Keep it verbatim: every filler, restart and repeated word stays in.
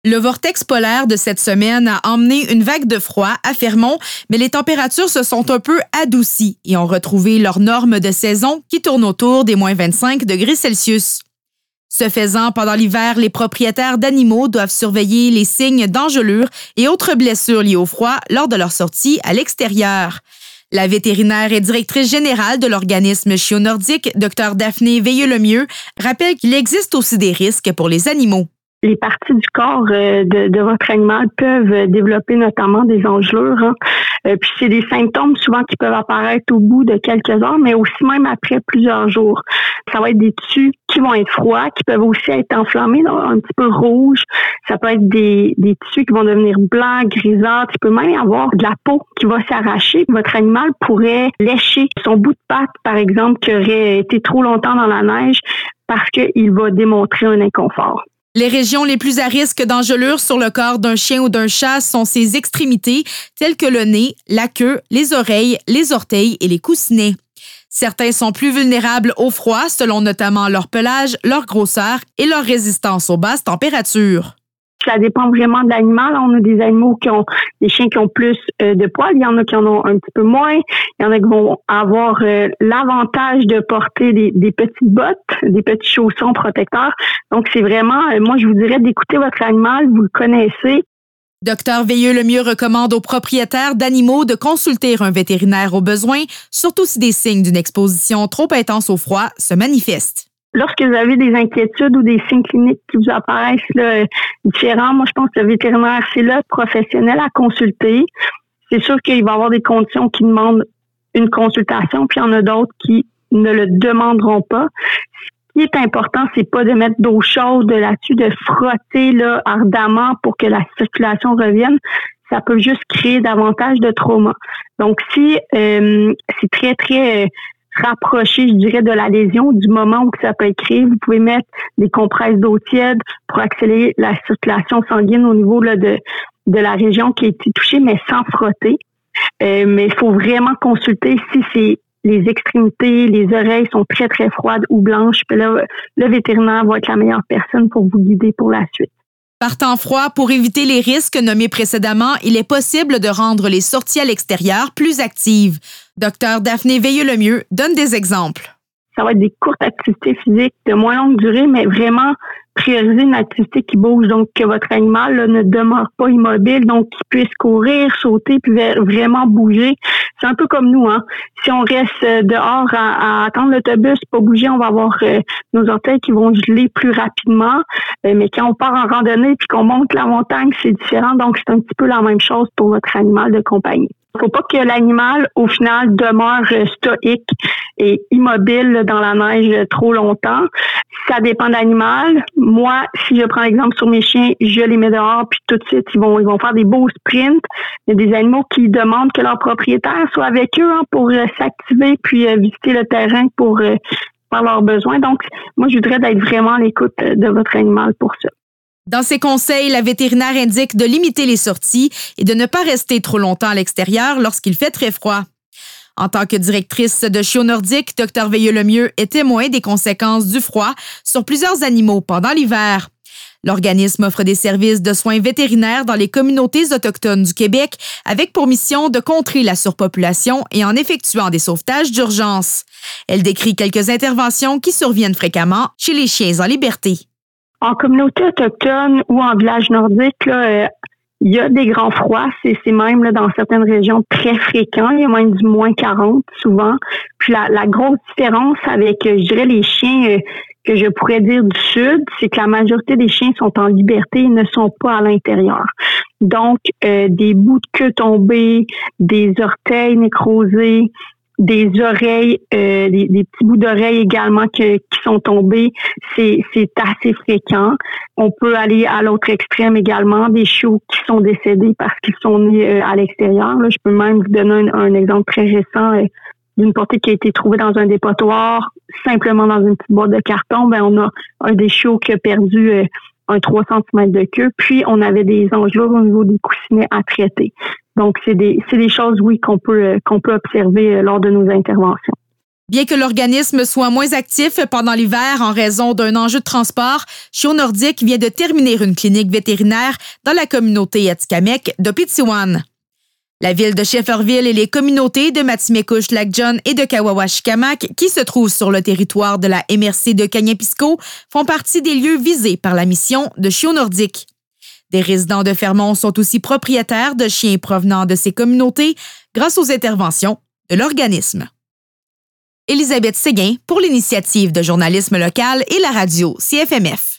Le vortex polaire de cette semaine a emmené une vague de froid à Fermont, mais les températures se sont un peu adoucies et ont retrouvé leurs normes de saison qui tournent autour des moins vingt-cinq degrés Celsius. Ce faisant, pendant l'hiver, les propriétaires d'animaux doivent surveiller les signes d'engelure et autres blessures liées au froid lors de leur sortie à l'extérieur. La vétérinaire et directrice générale de l'organisme Chio Nordique, Dr Daphné Veilleux-Lemieux, rappelle qu'il existe aussi des risques pour les animaux. Les parties du corps euh, de, de votre animal peuvent développer notamment des engelures. Hein. Euh, puis c'est des symptômes souvent qui peuvent apparaître au bout de quelques heures, mais aussi même après plusieurs jours. Ça va être des tissus qui vont être froids, qui peuvent aussi être enflammés, là, un petit peu rouges. Ça peut être des, des tissus qui vont devenir blancs, grisâtres. Il peut même y avoir de la peau qui va s'arracher. Votre animal pourrait lécher son bout de patte, par exemple, qui aurait été trop longtemps dans la neige parce qu'il va démontrer un inconfort. Les régions les plus à risque d'engelure sur le corps d'un chien ou d'un chat sont ses extrémités, telles que le nez, la queue, les oreilles, les orteils et les coussinets. Certains sont plus vulnérables au froid, selon notamment leur pelage, leur grosseur et leur résistance aux basses températures. Ça dépend vraiment de l'animal. On a des animaux qui ont, des chiens qui ont plus euh, de poils. Il y en a qui en ont un petit peu moins. Il y en a qui vont avoir euh, l'avantage de porter des, des petites bottes, des petits chaussons protecteurs. Donc, c'est vraiment, euh, moi, je vous dirais d'écouter votre animal. Vous le connaissez. Dr Veilleux-Lemieux recommande aux propriétaires d'animaux de consulter un vétérinaire au besoin, surtout si des signes d'une exposition trop intense au froid se manifestent. Lorsque vous avez des inquiétudes ou des signes cliniques qui vous apparaissent là, différents, moi, je pense que le vétérinaire, c'est le professionnel à consulter. C'est sûr qu'il va y avoir des conditions qui demandent une consultation, puis il y en a d'autres qui ne le demanderont pas. Ce qui est important, c'est pas de mettre d'eau chaude là-dessus, de frotter là, ardemment pour que la circulation revienne. Ça peut juste créer davantage de trauma. Donc, si euh, c'est très, très... Euh, rapprocher, je dirais, de la lésion, du moment où ça peut être créé. Vous pouvez mettre des compresses d'eau tiède pour accélérer la circulation sanguine au niveau là, de, de la région qui a été touchée, mais sans frotter. Euh, mais il faut vraiment consulter si c'est les extrémités, les oreilles sont très, très froides ou blanches. Puis là, le vétérinaire va être la meilleure personne pour vous guider pour la suite. Par temps froid, pour éviter les risques nommés précédemment, il est possible de rendre les sorties à l'extérieur plus actives. Dr Daphné Veilleux-Lemieux donne des exemples. Ça va être des courtes activités physiques de moins longue durée, mais vraiment prioriser une activité qui bouge, donc que votre animal là, ne demeure pas immobile, donc qu'il puisse courir, sauter, puis vraiment bouger. C'est un peu comme nous, hein. Si on reste dehors à, à attendre l'autobus, pas bouger, on va avoir euh, nos orteils qui vont geler plus rapidement. Euh, mais quand on part en randonnée puis qu'on monte la montagne, c'est différent. Donc, c'est un petit peu la même chose pour votre animal de compagnie. Il ne faut pas que l'animal, au final, demeure stoïque et immobile dans la neige trop longtemps. Ça dépend de l'animal. Moi, si je prends l'exemple sur mes chiens, je les mets dehors, puis tout de suite, ils vont, ils vont faire des beaux sprints. Il y a des animaux qui demandent que leur propriétaire soit avec eux hein, pour euh, s'activer, puis euh, visiter le terrain pour euh, faire leurs besoins. Donc, moi, je voudrais d'être vraiment à l'écoute de votre animal pour ça. Dans ses conseils, la vétérinaire indique de limiter les sorties et de ne pas rester trop longtemps à l'extérieur lorsqu'il fait très froid. En tant que directrice de Chio Nordique, Dr Veilleux-Lemieux est témoin des conséquences du froid sur plusieurs animaux pendant l'hiver. L'organisme offre des services de soins vétérinaires dans les communautés autochtones du Québec avec pour mission de contrer la surpopulation et en effectuant des sauvetages d'urgence. Elle décrit quelques interventions qui surviennent fréquemment chez les chiens en liberté. En communauté autochtone ou en village nordique, là, euh, il y a des grands froids. C'est, c'est même là, dans certaines régions très fréquent. Il y a même du moins quarante souvent. Puis la, la grosse différence avec, euh, je dirais, les chiens euh, que je pourrais dire du sud, c'est que la majorité des chiens sont en liberté et ne sont pas à l'intérieur. Donc, euh, des bouts de queue tombés, des orteils nécrosés, des oreilles, euh, des, des petits bouts d'oreilles également que, qui sont tombés, c'est, c'est assez fréquent. On peut aller à l'autre extrême également, des chiots qui sont décédés parce qu'ils sont nés euh, à l'extérieur. Là, je peux même vous donner un, un exemple très récent euh, d'une portée qui a été trouvée dans un dépotoir, simplement dans une petite boîte de carton. Ben, on a un des chiots qui a perdu euh, un trois centimètres de queue, puis on avait des engelures au niveau des coussinets à traiter. Donc, c'est des, c'est des choses, oui, qu'on peut, qu'on peut observer lors de nos interventions. Bien que l'organisme soit moins actif pendant l'hiver en raison d'un enjeu de transport, Chio Nordique vient de terminer une clinique vétérinaire dans la communauté Atikamekw de Pitsiwan. La ville de Shefferville et les communautés de Matimekouche, Lac-John et de Kawawachimac, qui se trouvent sur le territoire de la M R C de Kagnapisco, font partie des lieux visés par la mission de Chio Nordique. Des résidents de Fermont sont aussi propriétaires de chiens provenant de ces communautés grâce aux interventions de l'organisme. Élisabeth Séguin pour l'Initiative de journalisme local et la radio C F M F.